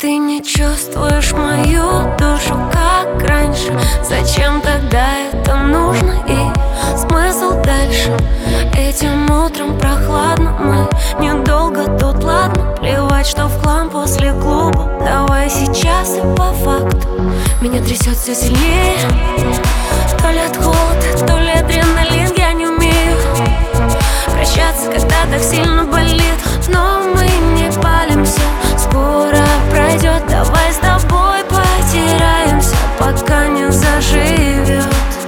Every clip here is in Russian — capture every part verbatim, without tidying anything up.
Ты не чувствуешь мою душу, как раньше. Зачем тогда это нужно и смысл дальше? Этим утром прохладно, мы недолго тут, ладно. Плевать, что в хлам после клуба. Давай сейчас и по факту. Меня трясет все сильнее. То ли от холода, то ли адреналин. Я не умею прощаться, когда так сильно болит. Но мы не палимся, скоро пройдет. Давай с тобой потеряемся, пока не заживет.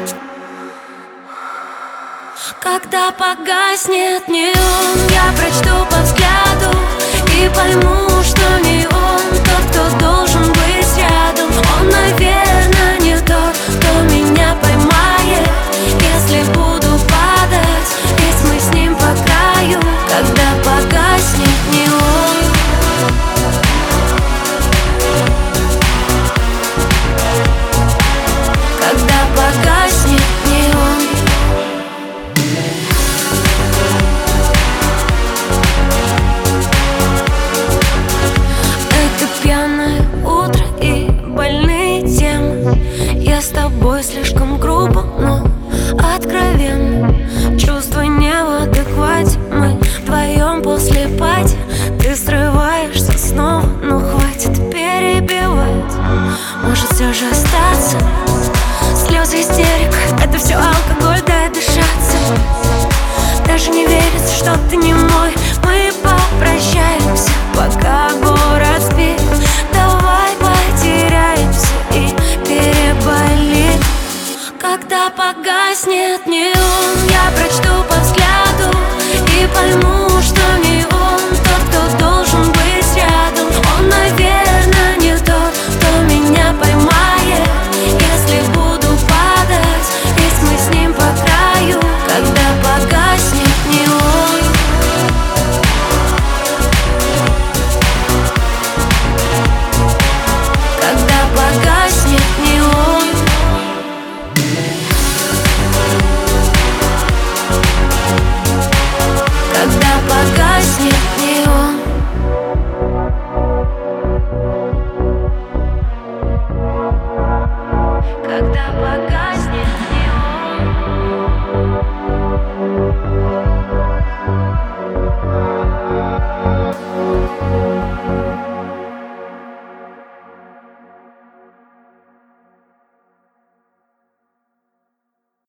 Когда погаснет неон, я прочту по взгляду и пойму, что не он тот, кто должен быть рядом. Он, наверное, не тот, кто меня поймает, если буду падать, ведь мы с ним по краю. Когда погаснет неон, когда погаснет неон. Я с тобой слишком грубо, но откровенно. Чувства не в адеквате, мы вдвоем после пати. Ты срываешься снова, но хватит перебивать. Может все же остаться? Слезы, истерик, это все алкоголь, дай дышаться. Даже не верится, что ты не мой. Мы попрощаемся, пока город спит. Давай потеряемся и переболит. Когда погаснет неон, я прочту по взгляду и пойму, что не